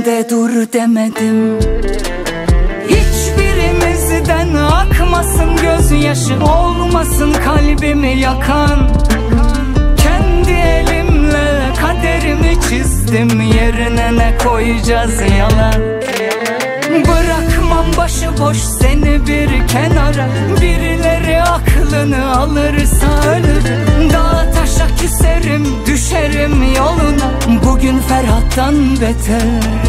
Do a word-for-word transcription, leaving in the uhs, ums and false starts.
de dur demedim. Hiçbirimizden akmasın gözyaşı, olmasın kalbimi yakan. Kendi elimle kaderimi çizdim, yerine ne koyacağız yalan. Bırakmam başıboş seni bir kenara, birileri aklını alırsa ölürüm. Dağa taşa küserim, düşerim yoluna, bugün Ferhat'tan beter.